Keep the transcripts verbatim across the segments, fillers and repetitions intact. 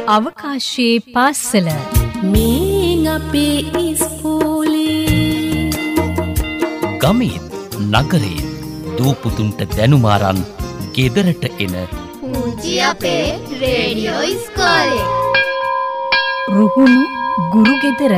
අවකාශයේ පාසල මේ අපේ ඉස්කෝලේ ගමේ නගරේ දූපුතුන්ට දැනුමාරන් ගෙදරට එන පුංචි අපේ රේඩියෝ ඉස්කෝලේ රුහුණු ගුරු ගෙදර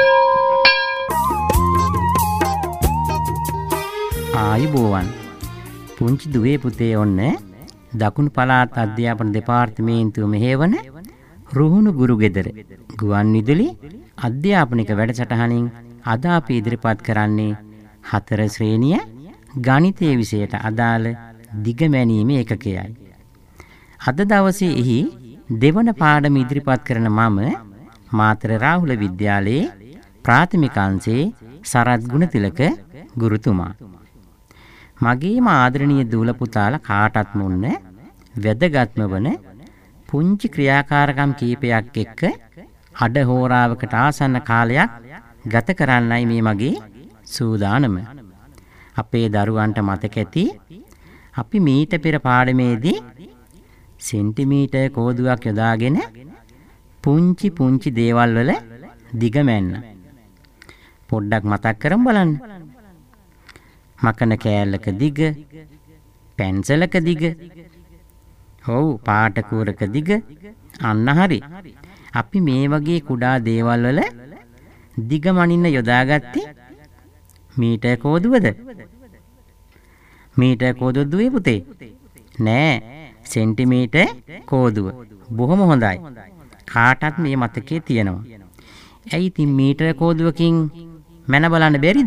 ආයුබෝවන් පුංචි දුවේ පුතේ ඔන්න දකුණු පළාත් අධ්‍යාපන දෙපාර්තමේන්තුව මෙහෙවන රුහුණු ගුරු ගෙදර ගුවන් විදුලි අධ්‍යාපනික වැඩසටහනින් අද අපි ඉදිරිපත් කරන්නේ හතර ශ්‍රේණිය ගණිතයේ විෂයට අදාළ දිගමැනීමේ ඒකකයයි. අද දවසේ එහි දෙවන පාඩම ඉදිරිපත් කරන මම මාතර රාහුල විද්‍යාලයේ ප්‍රාථමික අංශයේ සරත් ගුණතිලක ගුරුතුමා. මගේම ආදරණීය දූල පුතාලා කාටත් මුන්න වැදගත්ම වන පුංචි ක්‍රියාකාරකම් කීපයක් එක්ක අඩ හෝරාවකට ආසන්න කාලයක් ගත කරන්නයි මේ මගේ සූදානම. අපේ දරුවන්ට මතක ඇති අපි මීට පෙර පාඩමේදී සෙන්ටිමීටර් කෝදුවක් යොදාගෙන පුංචි පුංචි දේවල් වල දිග මැන්න. පොඩ්ඩක් මතක් කරමු බලන්න. මකන කෑල්ලක දිග, පැන්සලක දිග, ඔව් පාට කූරක දිග, අන්න හරි. අපි මේ වගේ කුඩා දේවල් වල දිග මනින්න යොදාගත්තේ මීටර් කෝදුවද? මීටර් කෝදුව දුවේ පුතේ? නෑ, සෙන්ටිමීටර් කෝදුව. බොහොම හොඳයි. කාටත් මේ මතකයේ තියෙනවා. ඇයි ඉතින් මීටර් කෝදුවකින් මැන බලන්න බැරිද?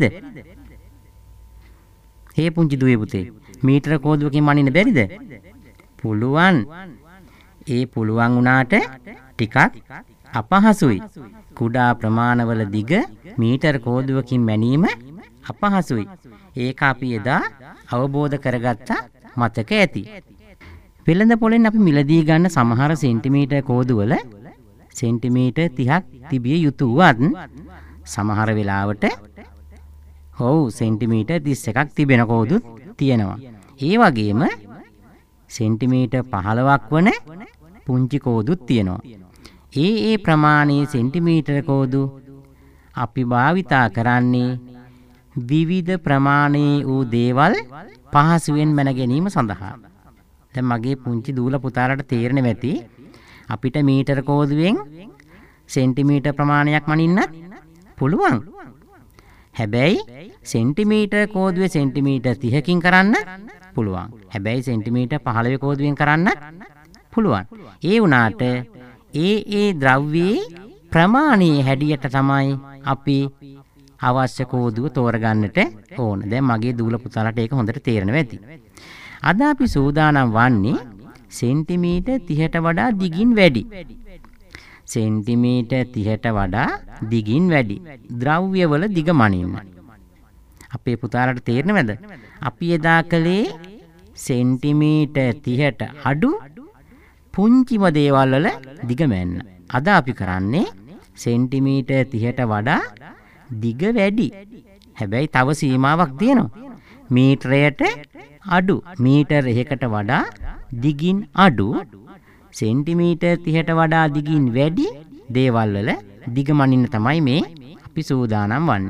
හේ පුංචි දුවේ පුතේ, මීටර කෝදුවකින් මනින්න බැරිද? පුළුවන්. ඒ පුළුවන් වුණාට ටිකක් අපහසුයි. කුඩා ප්‍රමාණවල දිග මීටර කෝදුවකින් මැනීම අපහසුයි. ඒක අපි එදා අවබෝධ කරගත්තා මතක ඇති. වෙළඳ පොලෙන් අපි මිලදී ගන්න සමහර සෙන්ටිමීටර් කෝදුවල සෙන්ටිමීටර් තිහක් තිබිය යුතු වත් සමහර වෙලාවට ඔව් සෙන්ටිමීටර් තිස් එකක් තිබෙන කෝදුත් තියෙනවා. ඒ වගේම සෙන්ටිමීටර් පහළොවක් වන පුංචි කෝදුත් තියෙනවා. ඒ ඒ ප්‍රමාණයේ සෙන්ටිමීටර් කෝදු අපි භාවිතා කරන්නේ විවිධ ප්‍රමාණයේ වූ දේවල් පහසුවෙන් මැන ගැනීම සඳහා. දැන් මගේ පුංචි දූල පුතාලට තේරෙන්නේ නැති අපිට මීටර කෝදුවෙන් සෙන්ටිමීටර් ප්‍රමාණයක් මනින්නත් පුළුවන්. හැබැයි සෙන්ටිමීටර් කෝදුවේ සෙන්ටිමීටර් තිහකින් කරන්න පුළුවන්. හැබැයි සෙන්ටිමීටර් පහළොව කෝදුවෙන් කරන්න පුළුවන්. ඒ වුණාට ඒ ඒ ද්‍රව්‍යයේ ප්‍රමාණයේ හැඩයට තමයි අපි අවශ්‍ය කෝදුව තෝරගන්නට ඕන. දැන් මගේ දූල පුතාලට ඒක හොඳට තේරෙනවා ඇති. අද අපි සූදානම් වන්නේ සෙන්ටිමීටර් තිහට වඩා දිගින් වැඩි. සෙන්ටිමීටර් තිහට වඩා දිගින් වැඩි ද්‍රව්‍යවල දිග මනින්න. අපේ පුතාලට තේරෙනවද? අපි එදා කළේ සෙන්ටිමීටර් තිහට අඩු පුංචිම දේවල් වල දිග මැන්න. අද අපි කරන්නේ සෙන්ටිමීටර් තිහට වඩා දිග වැඩි. හැබැයි තව සීමාවක් තියෙනවා. මීටරයට අඩු. මීටර එකකට වඩා දිගින් අඩු සෙන්ටිමීටර් තිහට වඩා දිගින් වැඩි දේවල් වල දිග මනින්න තමයි මේ අපි සූදානම් වන්නේ.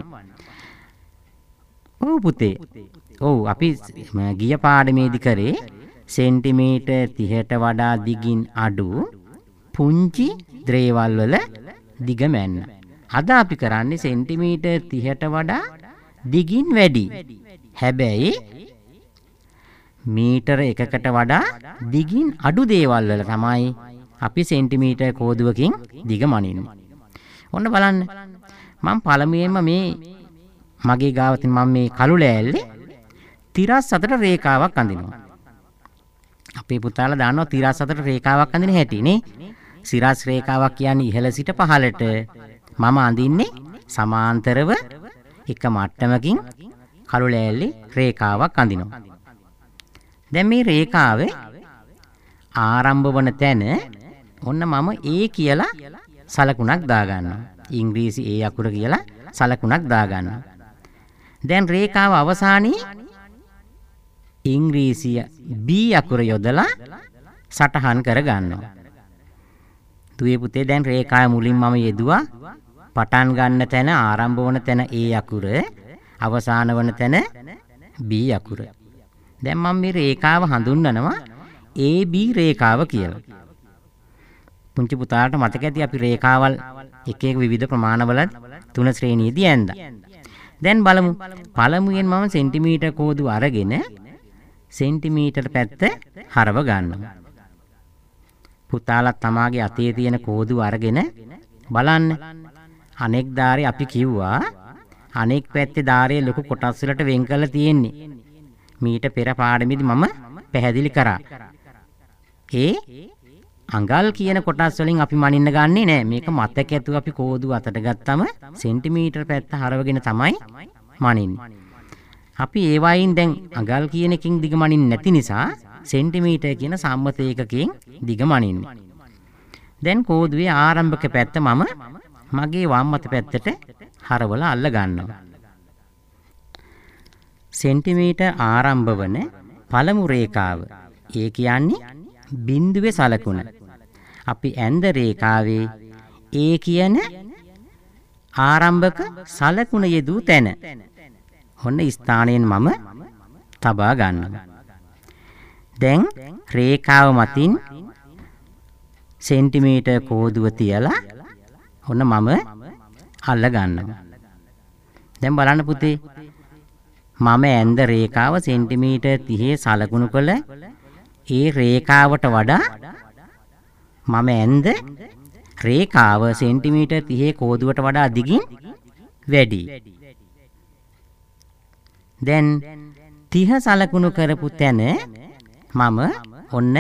ඔව් පුතේ. ඔව් අපි ගිය පාඩමේදී කරේ සෙන්ටිමීටර් තිහට වඩා දිගින් අඩු පුංචි දේවල් වල දිග මැන්න. අද අපි කරන්නේ සෙන්ටිමීටර් තිහට වඩා දිගින් වැඩි. හැබැයි මීටර එකකට වඩා දිගින් අඩු දේවල් වල තමයි අපි සෙන්ටිමීටර් කෝදුවකින් දිග මනින්නේ. ඔන්න බලන්න. මම පළමුවෙන්ම මේ මගේ ගාව තියෙන මම මේ කළු ලෑල්ලේ තිරස් අතර රේඛාවක් අඳිනවා. අපේ පුතාලා දන්නවා තිරස් අතර රේඛාවක් අඳින හැටි නේ. සිරස් රේඛාවක් කියන්නේ ඉහළ සිට පහළට. මම අඳින්නේ සමාන්තරව එක මට්ටමකින් කළු ලෑල්ලේ රේඛාවක් අඳිනවා. දැන් මේ රේඛාවේ ආරම්භ වන තැන ඔන්න මම A කියලා සලකුණක් දාගන්නවා. ඉංග්‍රීසි A අකුර කියලා සලකුණක් දාගන්නවා. දැන් රේඛාව අවසානයේ ඉංග්‍රීසි B අකුර යොදලා සටහන් කර ගන්නවා. දුවේ පුතේ දැන් රේඛාවේ මුලින් මම යෙදුවා පටන් ගන්න තැන ආරම්භ වන තැන A අකුර අවසාන වන තැන B අකුර. දැන් මම මේ රේඛාව හඳුන්වනවා A B රේඛාව කියලා. පුංචි පුතාට මතක ඇති අපි රේඛාවල් එක එක විවිධ ප්‍රමාණවල තුන ශ්‍රේණියේදී ඇඳා. දැන් බලමු. පළමුවෙන් මම සෙන්ටිමීටර් කෝදුව අරගෙන සෙන්ටිමීටර පැත්ත හරව ගන්නවා. පුතාලා තමාගේ අතේ තියෙන කෝදුව අරගෙන බලන්න. අනෙක් ධාරේ අපි කිව්වා අනෙක් පැත්තේ ධාරයේ ලොකු කොටස් වලට වෙන් කරලා තියෙන්නේ. මීට පෙර පාඩමේදී මම පැහැදිලි කරා. ඒ අඟල් කියන කොටස් වලින් අපි මනින්න ගන්නෙ නෑ. මේක මතක ඇතුව අපි කෝදුව අතට ගත්තම සෙන්ටිමීටර පැත්ත හරවගෙන තමයි මනින්නේ. අපි ඒ වයින් දැන් අඟල් කියන එකකින් දිග මනින්නේ නැති නිසා සෙන්ටිමීටර කියන සම්මත ඒකකයෙන් දිග මනින්නේ. දැන් කෝදුවේ ආරම්භක පැත්ත මම මගේ වම් අත පැත්තට හරවලා අල්ල ගන්නවා. සෙන්ටිමීටර ආරම්භ වන පළමු රේඛාව. ඒ කියන්නේ බිඳුවේ සලකුණ. අපි ඇඳ රේඛාවේ A කියන ආරම්භක සලකුණ යෙදූ තැන. ඔන්න ස්ථානයෙන් මම තබා ගන්නවා. දැන් රේඛාව මතින් සෙන්ටිමීටර් කෝදුව තියලා ඔන්න මම අල්ල ගන්නවා. දැන් බලන්න පුතේ මම ඇඳ රේඛාව සෙන්ටිමීටර් තිහේ සලකුණු කළ ඒ රේඛාවට වඩා මම ඇඳ රේඛාව සෙන්ටිමීටර් තිහේ කෝදුවට වඩා දිගින් වැඩි. දැන් තිහ සලකුණු කරපු තැන මම ඔන්න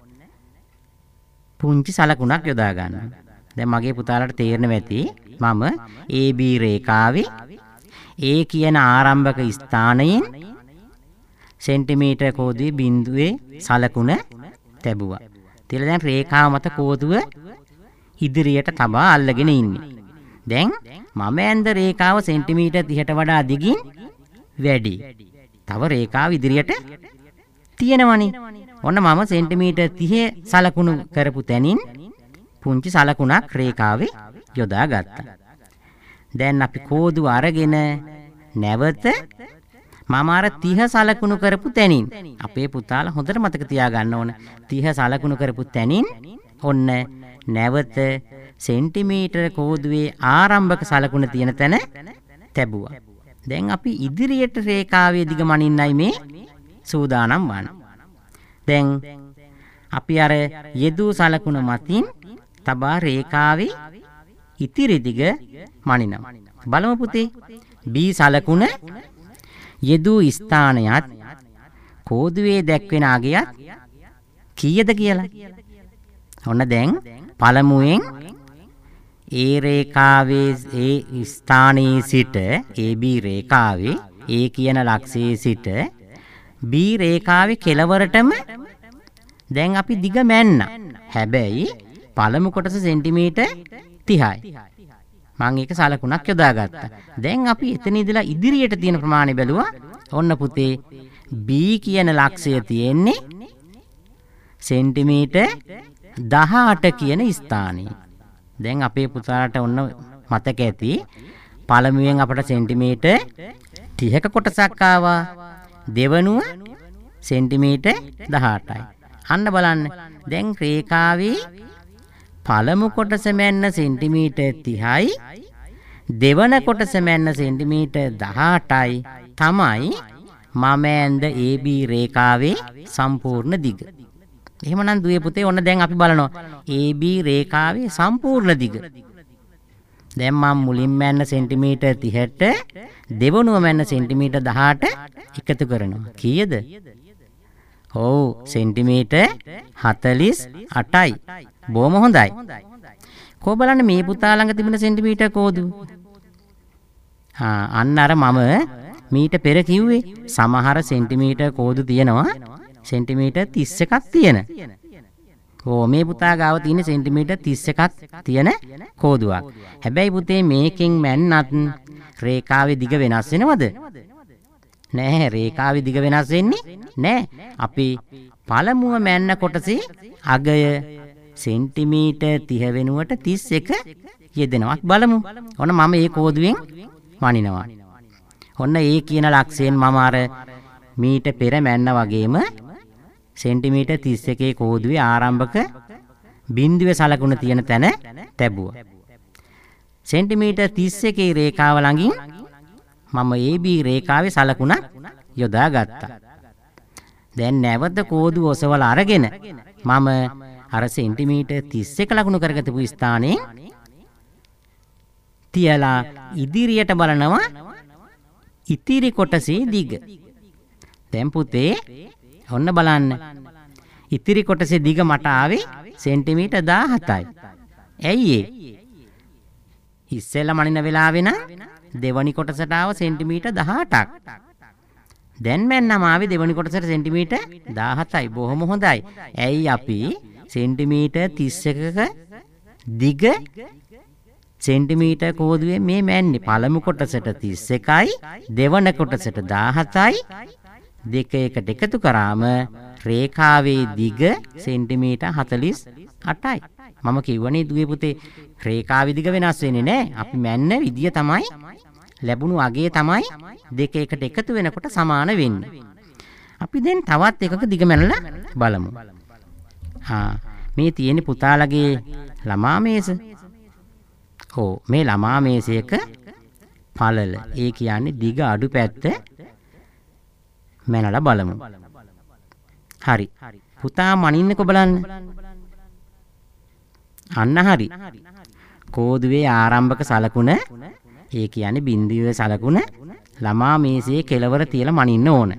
පුංචි සලකුණක් යොදා ගන්නවා. දැන් මගේ පුතාලට තේරෙනවා ඇති මම A B රේඛාවේ A කියන ආරම්භක ස්ථානයෙන් සෙන්ටිමීටර් කෝදුවේ බිඳුවේ සලකුණ තැබුවා. තියලා දැන් රේඛාව මත කෝදුව ඉදිරියට තබා අල්ලගෙන ඉන්නේ. දැන් මම ඇඳ රේඛාව සෙන්ටිමීටර් තිහට වඩා දිගින් වැඩි. තව රේඛාව ඉදිරියට තියෙනවනේ. ඔන්න මම සෙන්ටිමීටර් තිහේ සලකුණු කරපු තැනින් පුංචි සලකුණක් රේඛාවේ යොදා ගත්තා. දැන් අපි කෝදුව අරගෙන නැවත මම අර තිහ සලකුණු කරපු තැනින් අපේ පුතාලා හොඳට මතක තියාගන්න ඕන. තිහ සලකුණු කරපු තැනින් ඔන්න නැවත සෙන්ටිමීටර කෝදුවේ ආරම්භක සලකුණ තියෙන තැන තැබුවා. දැන් අපි ඉදිරියට රේඛාවේ දිග මනින්නයි මේ සූදානම් වන්නේ. දැන් අපි අර යෙදූ සලකුණ මතින් තබා රේඛාවේ ඉතිරි දිග මනිනවා. බලමු පුතේ. B සලකුණ යෙදූ ස්ථානයත් කෝදුවේ දැක්වෙන අගයත් කීයද කියලා. ඔන්න දැන් පළමුවෙන් A රේඛාවේ ඒ ස්ථානයේ සිට A B රේඛාවේ A කියන ලක්ෂයේ සිට B රේඛාවේ කෙළවරටම දැන් අපි දිග මැන්න. හැබැයි පළමු කොටස සෙන්ටිමීටර් තිහයි. මම ඒක සලකුණක් යොදාගත්තා. දැන් අපි එතන ඉඳලා ඉදිරියට තියෙන ප්‍රමාණය බැලුවා. ඔන්න පුතේ B කියන ලක්ෂය තියෙන්නේ සෙන්ටිමීටර් දහඅට කියන ස්ථානයේ. දැන් අපේ පුතාට ඔන්න මතක ඇති පළමුවෙන් අපට සෙන්ටිමීටර් තිහක කොටසක් ආවා. දෙවනුව සෙන්ටිමීටර් දහඅටයි. අන්න බලන්න. දැන් රේඛාවේ පළමු කොටස මැන්න සෙන්ටිමීටර් තිහයි දෙවන කොටස මැන්න සෙන්ටිමීටර් දහඅටයි තමයි මම ඇඳ A B රේඛාවේ සම්පූර්ණ දිග. එහෙමනම් දුවේ පුතේ ඔන්න දැන් අපි බලනවා A B රේඛාවේ සම්පූර්ණ දිග. දැන් මම මුලින් මැන්න සෙන්ටිමීටර් තිහට දෙවනුව මැන්න සෙන්ටිමීටර් දහඅට එකතු කරනවා. කීයද? ඔව් සෙන්ටිමීටර් හතළිස් අටයි. බොහොම හොඳයි. කො බලන්න මේ පුතා ළඟ තිබෙන සෙන්ටිමීටර් කෝදුව. ආ අන්න අර මම මීට පෙර කිව්වේ සමහර සෙන්ටිමීටර් කෝදු තියෙනවා සෙන්ටිමීටර් තිස් එකක් තියෙන. ඕ මේ පුතා ගාව තියෙන සෙන්ටිමීටර් තිස් එකක් තියෙන කෝදුවක්. හැබැයි පුතේ මේකෙන් මැන්නත් රේඛාවේ දිග වෙනස් වෙනවද? නෑ රේඛාවේ දිග වෙනස් වෙන්නේ නෑ. අපි පළමුව මැන්න කොටසේ අගය සෙන්ටිමීටර් තිහ වෙනුවට තිස් එක යෙදෙනවා. බලමු. ඔන්න මම ඒ කෝදුවෙන් මනිනවා. ඔන්න ඒ කියන ලක්ෂයෙන් මම අර මීට පෙර මැන්න වගේම සෙන්ටිමීටර් තිස් එකේ කෝදුවේ ආරම්භක බිඳුවේ සලකුණ තියෙන තැන තැබුවා. සෙන්ටිමීටර් තිස් එකේ රේඛාව ළඟින් මම A B රේඛාවේ සලකුණ යොදා ගත්තා. දැන් නැවත කෝදුව ඔසවලා අරගෙන මම අර සෙන්ටිමීටර් තිස් එක ලකුණු කරගත්තු ස්ථානයේ තියලා ඉදිරියට බලනවා ඉතිරි කොටසේ දිග. දැන් පුතේ ඔන්න බලන්න. ඉතිරි කොටසේ දිග මට ආවේ සෙන්ටිමීටර් දාහතයි. ඇයි ඒ? ඉස්සෙල්ලා මනින වෙලාවේ නම් දෙවනි කොටසට ආව සෙන්ටිමීටර් දහඅටක්. දැන් මැන්නම ආවේ දෙවනි කොටසට සෙන්ටිමීටර් දාහතයි. බොහොම හොඳයි. ඇයි අපි සෙන්ටිමීටර් තිස් එකක දිග සෙන්ටිමීටර් කෝදුවේ මේ මැන්නේ? පළමු කොටසට තිස් එකයි දෙවන කොටසට දාහතයි දෙක එකට එකතු කරාම රේඛාවේ දිග සෙන්ටිමීටර් හතළිස් අටයි. මම කිව්වනේ දුවේ පුතේ රේඛාවේ දිග වෙනස් වෙන්නේ නැහැ. අපි මැන්න විදිය තමයි ලැබුණු අගය තමයි දෙක එකට එකතු වෙනකොට සමාන වෙන්නේ. අපි දැන් තවත් එකක දිග මැනලා බලමු. ආ මේ තියෙන්නේ පුතාලගේ ළමා මේස. ඔව් මේ ළමා මේසයක පළල. ඒ කියන්නේ දිග අඩු පැත්ත මැනලා බලමු. හරි. පුතා මනින්නකො බලන්න. අන්න හරි. කෝදුවේ ආරම්භක සලකුණ ඒ කියන්නේ බිඳුවේ සලකුණ ළමා මේසයේ කෙළවර තියලා මනින්න ඕන.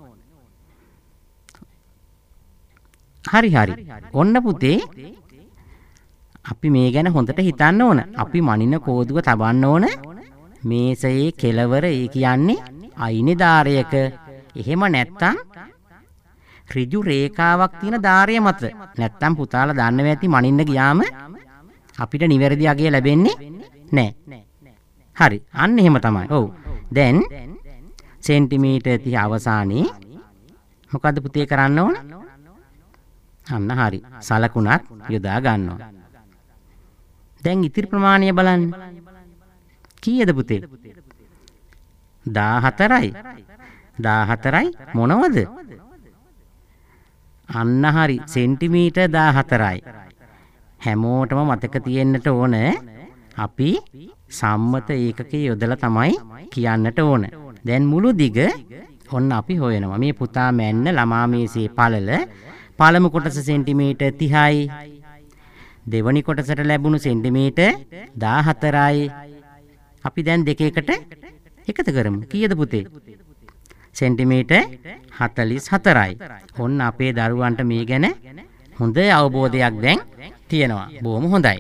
හරි හරි. ඔන්න පුතේ අපි මේ ගැන හොඳට හිතන්න ඕන. අපි මනින කෝදුව තබන්න ඕන මේසයේ කෙළවර ඒ කියන්නේ අයිනේ දාරයක. එහෙම නැත්තම් ඍජු රේඛාවක් තියෙන දාරය මත. නැත්තම් පුතාලා දන්නවා ඇති මනින්න ගියාම අපිට නිවැරදි අගය ලැබෙන්නේ නැහැ. හරි. අන්න එහෙම තමයි. ඔව්. දැන් සෙන්ටිමීටර් තිහ අවසානයේ මොකද්ද පුතේ කරන්න ඕන? අන්න හරි. සලකුණක් යොදා ගන්නවා. දැන් ඉතිරි ප්‍රමාණය බලන්න. කීයද පුතේ? දාහතරයි. දාහතරයි මොනවද? අන්න හරි. සෙන්ටිමීටර් දාහතරයි. හැමෝටම මතක තියෙන්නට ඕන අපි සම්මත ඒකකයේ යොදලා තමයි කියන්නට ඕන. දැන් මුළු දිග ඔන්න අපි හොයනවා. මේ පුතා මැන්න ළමා මේසේ පළල පළමු කොටස සෙන්ටිමීටර් තිහයි. දෙවනි කොටසට ලැබුණු සෙන්ටිමීටර් දාහතරයි. අපි දැන් දෙක එකට එකතු කරමු. කීයද පුතේ? සෙන්ටිමීටර් හතළිස් හතරයි. ඔන්න අපේ දරුවන්ට මේ ගැන හොඳ අවබෝධයක් දැන් තියෙනවා. බොහොම හොඳයි.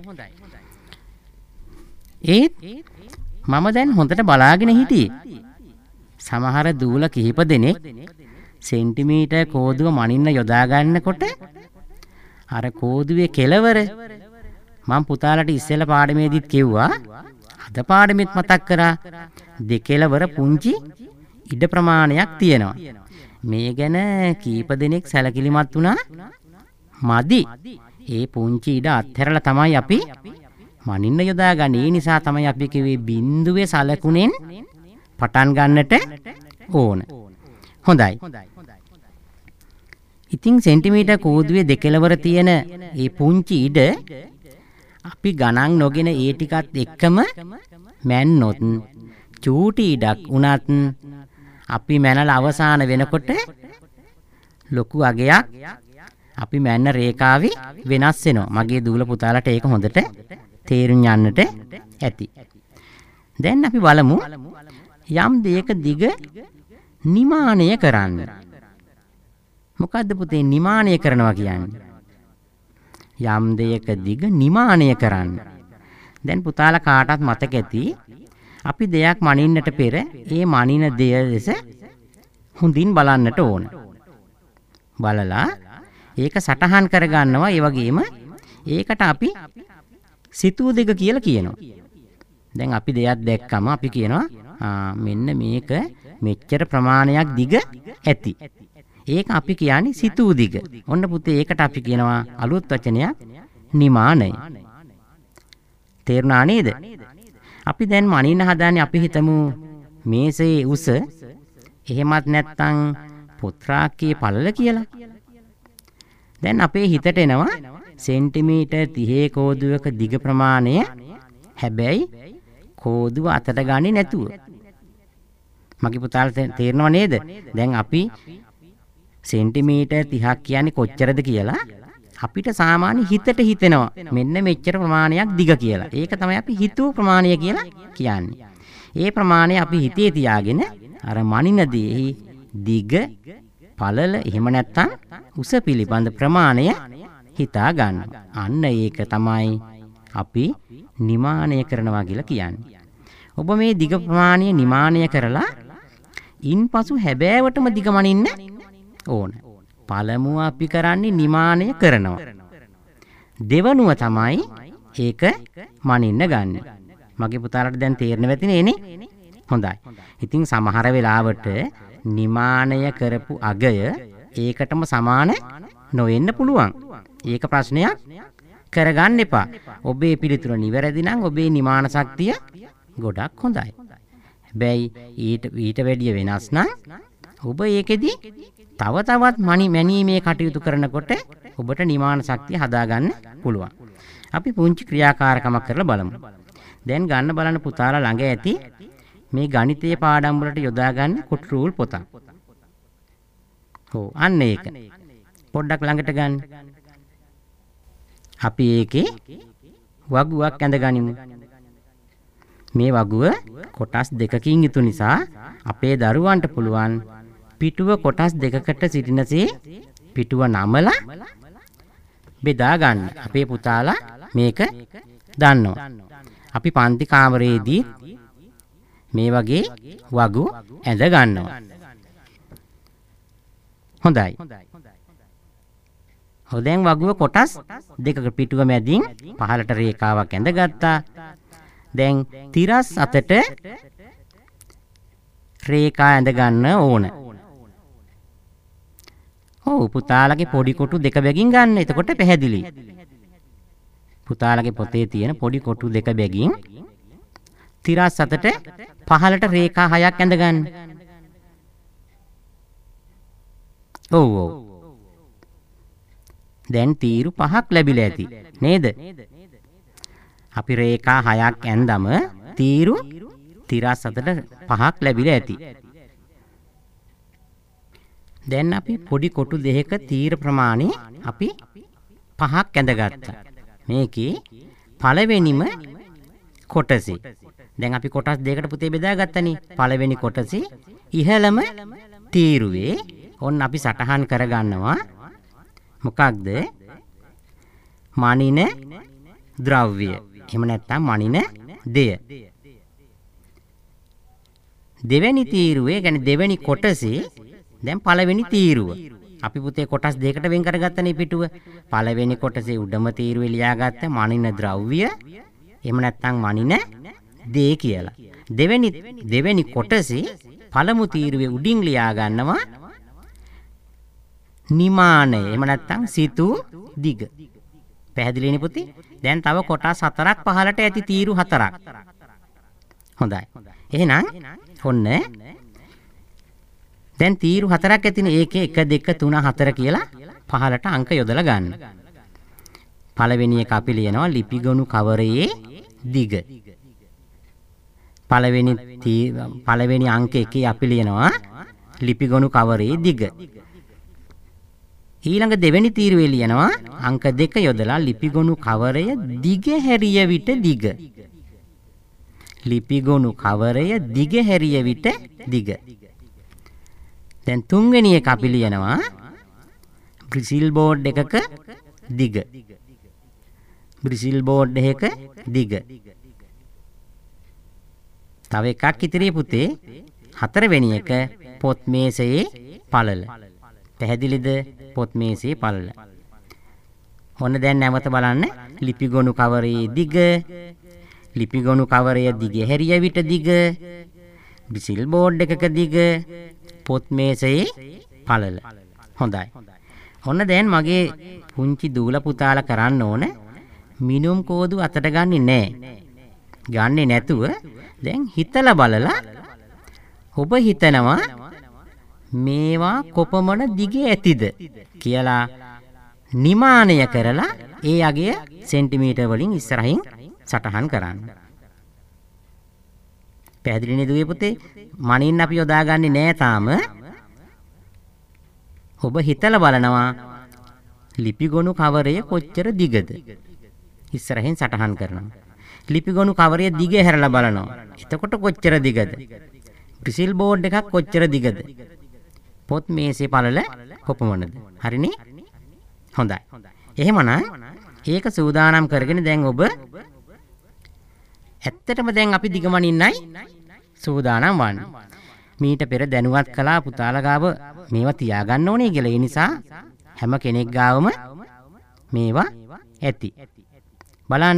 ඒත් මම දැන් හොඳට බලාගෙන හිටියේ. සමහර දූල කිහිප දෙනෙක් සෙන්ටිමීටර් කෝදුව මනින්න යොදා ගන්නකොට අර කෝදුවේ කෙළවර මම පුතාලට ඉස්සෙල්ලා පාඩමේදීත් කිව්වා. අද පාඩමෙත් මතක් කරා. දෙකෙළවර පුංචි ඉඩ ප්‍රමාණයක් තියෙනවා. මේ ගැන කීප දෙනෙක් සැලකිලිමත් වුණා. මදි. ඒ පුංචි ඉඩ අත්හැරලා තමයි අපි මනින්න යොදාගන්නේ. ඒ නිසා තමයි අපි කිව්වේ බිඳුවේ සලකුණෙන් පටන් ගන්නට ඕන. හොඳයි. ඉතින් සෙන්ටිමීටර් කෝදුවේ දෙකෙළවර තියෙන මේ පුංචි ඉඩ අපි ගණන් නොගෙන ඒ ටිකත් එක්කම මැන්නොත් චූටි ඉඩක් උනත් අපි මැනලා අවසාන වෙනකොට ලොකු අගයක් අපි මැන්න රේඛාවේ වෙනස් වෙනවා. මගේ දූල පුතාලට ඒක හොඳට තේරුම් යන්නට ඇති. දැන් අපි බලමු යම් දෙයක දිග නිමානය කරන්න. මොකද්ද පුතේ නිමානය කරනවා කියන්නේ? යම් දෙයක දිග නිමානය කරන්න. දැන් පුතාලා කාටත් මතක ඇති අපි දෙයක් මනින්නට පෙර ඒ මනින දෙය ලෙස හොඳින් බලන්නට ඕන. බලලා ඒක සටහන් කරගන්නවා. ඒ වගේම ඒකට අපි සිතූ දෙක කියලා කියනවා. දැන් අපි දෙයක් දැක්කම අපි කියනවා ආ මෙන්න මේක මෙච්චර ප්‍රමාණයක් දිග ඇති. ඒක අපි කියන්නේ සිතූ දිග. ඔන්න පුතේ ඒකට අපි කියනවා අලුත් වචනයක් නිමානය. තේරුණා නේද? අපි දැන් මනින්න හදාන්නේ අපි හිතමු මේසේ උස එහෙමත් නැත්නම් පුත්‍රාක්කේ පළල කියලා. දැන් අපේ හිතට එනවා සෙන්ටිමීටර් තිහේ කෝදුවක දිග ප්‍රමාණය. හැබැයි කෝදුව අතට ගන්නේ නැතුව. මගේ පුතාලා තේරෙනව නේද? දැන් අපි සෙන්ටිමීටර් තිහක් කියන්නේ කොච්චරද කියලා අපිට සාමාන්‍ය හිතට හිතෙනවා මෙන්න මෙච්චර ප්‍රමාණයක් දිග කියලා. ඒක තමයි අපි හිතුව ප්‍රමාණය කියලා කියන්නේ. ඒ ප්‍රමාණය අපි හිතේ තියාගෙන අර මනින දේ දිග පළල එහෙම නැත්නම් උස පිළිබඳ ප්‍රමාණය හිතා ගන්නවා. අන්න ඒක තමයි අපි නිමානය කරනවා කියලා කියන්නේ. ඔබ මේ දිග ප්‍රමාණය නිමානය කරලා ඉන්පසු හැබෑවටම දිග මනින්න ඕන. පළමුව අපි කරන්නේ නිමානය කරනවා. දෙවනුව තමයි ඒක මනින්න ගන්න. මගේ පුතාලට දැන් තේරෙන්න වෙතිනේ නේ? හොඳයි. ඉතින් සමහර වෙලාවට නිමානය කරපු අගය ඒකටම සමාන නොවෙන්න පුළුවන්. ඒක ප්‍රශ්නයක් කරගන්න එපා. ඔබේ පිළිතුර නිවැරදි නම් ඔබේ නිමාන ශක්තිය ගොඩක් හොඳයි. හැබැයි ඊට ඊට වැඩිය වෙනස් නම් ඔබ ඒකෙදි තව තවත් මනි මැනීමේ කටයුතු කරනකොට ඔබට නිමාන ශක්තිය හදාගන්න පුළුවන්. අපි පුංචි ක්‍රියාකාරකමක් කරලා බලමු. දැන් ගන්න බලන්න පුතාලා ළඟ ඇති මේ ගණිතයේ පාඩම් වලට යොදා ගන්න කුට් රූල් පොතක්. ඔව් අන්න ඒක. පොඩ්ඩක් ළඟට ගන්න. අපි ඒකේ වගුවක් ඇඳ ගනිමු. මේ වගුව කොටස් දෙකකින් යුතු නිසා අපේ දරුවන්ට පුළුවන් පිටුව කොටස් දෙකකට සිටිනසේ පිටුව නමලා බෙදා ගන්න. අපේ පුතාලා මේක දන්නවා. අපි පන්ති කාමරයේදී මේ වගේ වගු ඇඳ ගන්නවා. හොඳයි. දැන් වගුව කොටස් දෙකක පිටුව මැදින් පහළට රේඛාවක් ඇඳගත්තා. දැන් තිරස් අතට රේඛා ඇඳ ගන්න ඕන. ඔව් පුතාලගේ පොඩි කොටු දෙක බැගින් ගන්න. එතකොට පැහැදිලි. පුතාලගේ පොතේ තියෙන පොඩි කොටු දෙක බැගින් තිරස් අතට පහළට රේඛා හයක් ඇඳ ගන්න. ඔව් ඔව්. දැන් තීරු පහක් ලැබිලා ඇති නේද? අපි රේඛා හයක් ඇඳම තීරු තිරස් අතට පහක් ලැබිලා ඇති. දැන් අපි පොඩි කොටු දෙකක තීර ප්‍රමාණය අපි පහක් ඇඳගත්තා. මේකේ පළවෙනිම කොටසේ දැන් අපි කොටස් දෙකකට පුතේ බෙදාගත්තනේ. පළවෙනි කොටසේ ඉහළම තීරුවේ ඔන්න අපි සටහන් කරගන්නවා. මොකක්ද? මනින ද්‍රව්‍ය. එහෙම නැත්නම් මනින දෙය. දෙවෙනි තීරුවේ කියන්නේ දෙවෙනි කොටසේ දැන් පළවෙනි තීරුව. අපි පුතේ කොටස් දෙකකට වෙන් කරගත්තනේ පිටුව. පළවෙනි කොටසේ උඩම තීරුවේ ලියාගත්ත මනින ද්‍රව්‍ය. එහෙම නැත්නම් මනින දේ කියලා. දෙවෙනි දෙවෙනි කොටසේ පළමු තීරුවේ උඩින් ලියා ගන්නවා නිමානය. එහෙම නැත්නම් සිතු දිග. පැහැදිලිනේ පුතේ? දැන් තව කොටස් හතරක් පහළට ඇති තීරු හතරක්. හොඳයි. එහෙනම් ඔන්න දැන් තීරු හතරක් ඇතිනේ. ඒකේ එක දෙක තුන හතර කියලා පහළට අංක යොදලා ගන්න. පළවෙනි එක අපි ලියනවා ලිපිගොනු කවරයේ දිග. පළවෙනි පළවෙනි අංක එකේ අපි ලියනවා ලිපිගොනු කවරයේ දිග. ඊළඟ දෙවෙනි තීරුවේ ලියනවා අංක දෙක යොදලා ලිපිගොනු කවරය දිග හැරිය විට දිග. ලිපිගොනු කවරය දිග හැරිය විට දිග. දැන් තුන්වෙනි එක අපි ලියනවා බ්‍රිසිල් බෝඩ් එකක දිග. බ්‍රිසිල් බෝඩ් එකක දිග. තව එකක් ඉතිරියේ පුතේ හතරවෙනි එක පොත් මේසයේ පළල. පැහැදිලිද? පොත් මේසයේ පළල. ඔන්න දැන් නැවත බලන්න ලිපිගොනු කවරයේ දිග, ලිපිගොනු කවරය දිග හැරිය විට දිග, බ්‍රිසිල් බෝඩ් එකක දිග, පොත් මේසයේ පළල. හොඳයි. ඔන්න දැන් මගේ පුංචි දූල පුතාලා කරන්න ඕන මිනුම් කෝදු අතට ගන්නෙ නෑ. ගන්නෙ නැතුව දැන් හිතලා බලලා ඔබ හිතනවා මේවා කොපමණ දිගේ ඇතිද කියලා නිමානය කරලා ඒ අගය සෙන්ටිමීටර් වලින් ඉස්සරහින් සටහන් කරන්න. පැහැදිලිනේ දුවේ පුතේ? මනින්න අපි යොදාගන්නේ නෑ තාම. ඔබ හිතලා බලනවා ලිපිගොනු කවරය කොච්චර දිගද? ඉස්සරහින් සටහන් කරනවා. ලිපිගොනු කවරය දිග හැරලා බලනවා. එතකොට කොච්චර දිගද? පිසිල් බෝඩ් එකක් කොච්චර දිගද? පොත් මේසේ පළල කොපමණද? හරිනේ? හොඳයි. එහෙමනම් ඒක සූදානම් කරගෙන දැන් ඔබ ඇත්තටම දැන් අපි දිගමනින්නයි සූදානම් වන්නේ. මීට පෙර දැනුවත් කළා පුතාලා ගාව මේවා තියාගන්න ඕනේ කියලා. ඒ නිසා හැම කෙනෙක් ගාවම මේවා ඇති. බලන්න.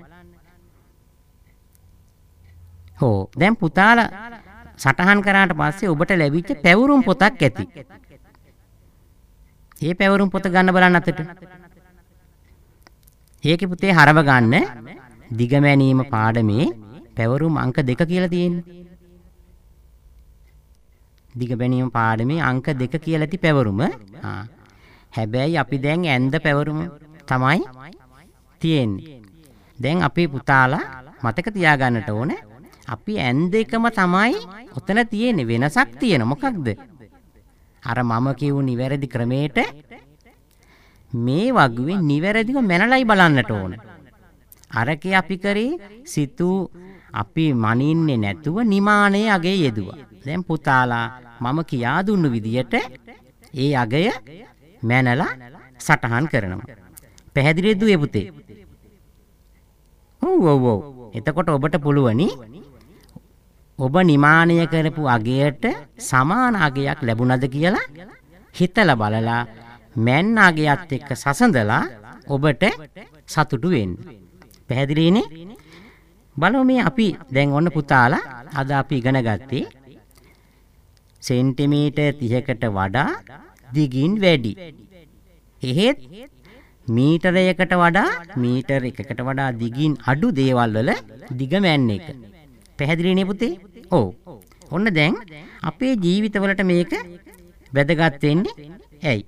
හෝ දැන් පුතාලා සටහන් කරාට පස්සේ ඔබට ලැබිච්ච පැවුරුම් පොතක් ඇති. මේ පැවුරුම් පොත ගන්න බලන්න අතට. ඒකේ පුතේ හරව ගන්න දිගමැනීම පාඩමේ පැවරුම් අංක දෙක කියලා තියෙන්නේ. දිගමැනීම පාඩමේ අංක දෙක කියලා ඇති පැවරුම. ආ. හැබැයි අපි දැන් ඇන්ද පැවරුම තමයි තියෙන්නේ. දැන් අපේ පුතාලා මතක තියාගන්නට ඕනේ අපි ඇන්ද එකම තමයි ඔතන තියෙන්නේ. වෙනසක් තියෙන මොකක්ද? අර මම කියු නිවැරදි ක්‍රමයට මේ වගුවේ නිවැරදිව මැනලයි බලන්නට ඕන. අරකේ අපි කරේ සිතු අපි මනින්නේ නැතුව නිමානයේ අගය යෙදුවා. දැන් පුතාලා මම කියා දුන්නු විදියට ඒ අගය මැනලා සටහන් කරනවා. පැහැදිලිද දුවේ පුතේ? ඔව් ඔව් ඔව්. එතකොට ඔබට පුළුවනි ඔබ නිමානය කරපු අගයට සමාන අගයක් ලැබුණද කියලා හිතලා බලලා මැන්න අගයත් එක්ක සසඳලා ඔබට සතුටු වෙන්න. පැහැදිලිනේ? බලමු මේ අපි දැන් ඔන්න පුතාලා අද අපි ඉගෙන ගත්තේ සෙන්ටිමීටර් තිහකට වඩා දිගින් වැඩි. එහෙත් මීටරයකට වඩා මීටර් එකකට වඩා දිගින් අඩු දේවල් වල දිග මැන්න එක. පැහැදිලිනේ පුතේ? ඔව්. ඔන්න දැන් අපේ ජීවිතවලට මේක වැදගත් වෙන්නේ ඇයි?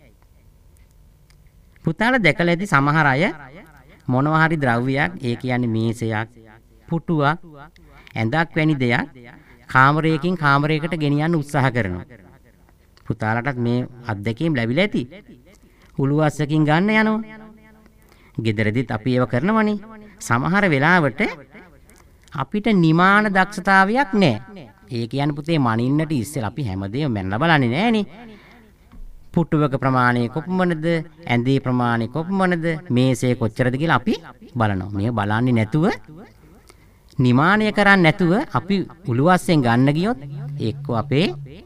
පුතාලා දැකලා ඇති සමහර අය මොනවා හරි ද්‍රව්‍යයක්, ඒ කියන්නේ මේසයක්, පුටුවක්, ඇඳක් වැනි දෙයක් කාමරයකින් කාමරයකට ගෙනියන්න උත්සාහ කරනවා. පුතාලටත් මේ අත්දැකීම් ලැබිලා ඇති. උළුවස්සකින් ගන්න යනවා. ගෙදරදිත් අපි ඒව කරනවනේ. සමහර වෙලාවට අපිට නිමාන දක්ෂතාවයක් නැහැ. ඒ කියන්නේ පුතේ මනින්නට ඉස්සෙල්ලා අපි හැමදේම මැනලා බලන්නේ නැහනේ. පුටුවක ප්‍රමාණය කොපමණද, ඇඳේ ප්‍රමාණය කොපමණද, මේසේ කොච්චරද කියලා අපි බලනවා. මේ බලන්නේ නැතුව නිමානය කරන්නේ නැතුව අපි උළුවස්සෙන් ගන්න ගියොත් එක්ක අපේ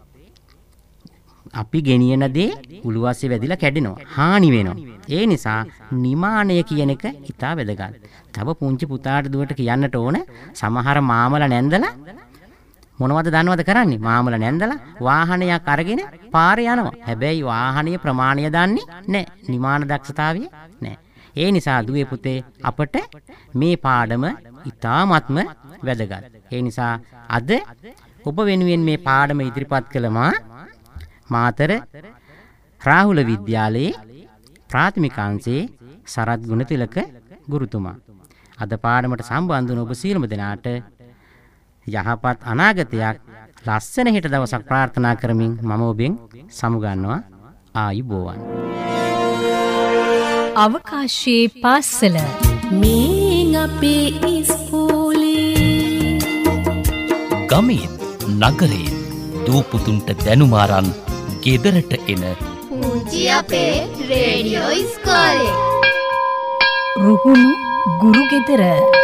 අපි ගෙනියන දේ උළුවස්සේ වැදිලා කැඩෙනවා, හානි වෙනවා. ඒ නිසා නිමානය කියන එක ඉතා වැදගත්. තව පුංචි පුතාට දුවට කියන්නට ඕන සමහර මාමලා නැන්දලා මොනවද දන්නවද කරන්නේ? මාමලා නැන්දලා වාහනයක් අරගෙන පාරේ යනවා. හැබැයි වාහනීය ප්‍රමාණය දන්නේ නැහැ. නිමාන දක්ෂතාවය නැහැ. ඒ නිසා දුවේ පුතේ අපට මේ පාඩම ඉතාමත්ම වැදගත්. ඒ නිසා අද ඔබ වෙනුවෙන් මේ පාඩම ඉදිරිපත් කළ මා මාතර රාහුල විද්‍යාලයේ ප්‍රාථමික අංශයේ සරත් ගුණතිලක ගුරුතුමා. අද පාඩමට සම්බන්ධ වුණ ඔබ සියලුම දෙනාට යහපත් අනාගතයක්, ලස්සන හෙට දවසක් ප්‍රාර්ථනා කරමින් මම ඔබෙන් සමුගන්නවා. ආයුබෝවන්. අවකාශයේ පාසල මේ අපේ ඉස්කෝලේ ගමේ නගරේ දූපුතුන්ට දැනුමාරන් ගෙදරට එන පුංචි අපේ රේඩියෝ ඉස්කෝලේ රුහුණු ගුරු ගෙදර